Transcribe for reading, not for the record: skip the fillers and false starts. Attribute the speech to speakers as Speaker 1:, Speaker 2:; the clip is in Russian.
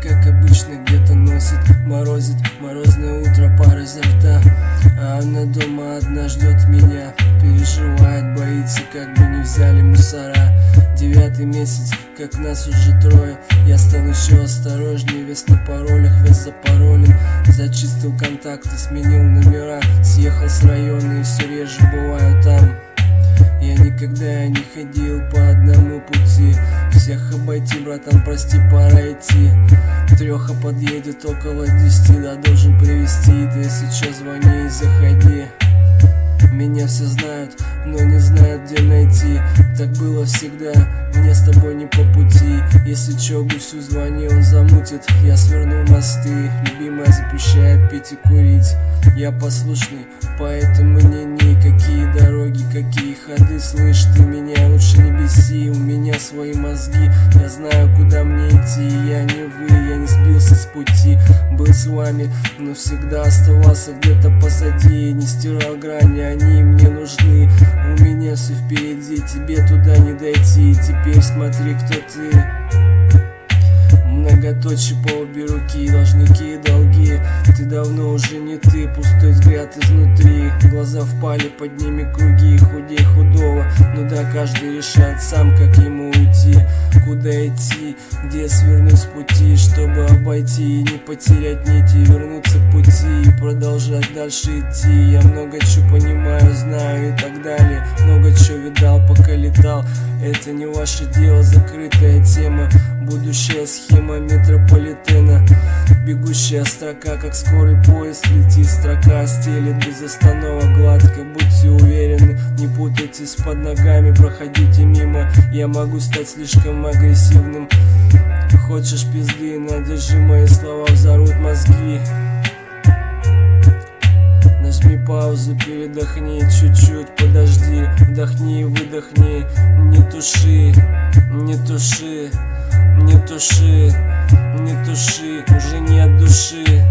Speaker 1: как обычно, где-то носит, морозит, морозное утро, пар изо рта. А она дома одна ждет меня, переживает, боится, как бы не взяли мусора. 9-й месяц, как нас уже трое. Я стал еще осторожнее, весь на паролях, весь запаролен. Зачистил контакты, сменил номера, съехал с района и все реже бываю там. Я никогда не ходил по одному пути. Всех обойти, братан, прости, пора идти. Трёха подъедет около 10, да должен привезти. Ты сейчас звони и заходи. Меня все знают, но не знают, где найти. Так было всегда, мне с тобой не по пути. Если чё, гусю звони, он замутит. Я свернул мосты, любимая запрещает пить и курить. Я послушный, поэтому мне никакие дороги, какие ходы. Слышь, ты меня лучше не беси, у меня свои мозги. Я знаю, куда мне идти, я не вы, я не сбился с пути. Был с вами, но всегда оставался где-то позади. Не стирал грани, они мне нужны. У меня все впереди, тебе туда не дойти. Теперь смотри, кто ты. Многоточие по обе руки, должники и долги. Ты давно уже не ты, пустой взгляд изнутри. Глаза впали, под ними круги, худей худого. Ну да, каждый решает сам, как ему уйти. Куда идти, где свернуть с пути, чтобы обойти и не потерять нити, вернуться к пути и продолжать дальше идти. Я много чего понимаю, знаю и так далее. Много чего видал, пока летал. Это не ваше дело, закрытая тема. Будущая схема метрополитена. Бегущая строка, как скорый поезд летит. Строка стелит без остановок гладко. Будьте уверены, не путайтесь под ногами, проходите мимо. Я могу стать слишком агрессивным. Хочешь пизды, надержи мои слова, взорвут мозги. Нажми паузу, передохни, чуть-чуть подожди. Вдохни и выдохни, не туши, не туши, не туши, не туши, уже нет души.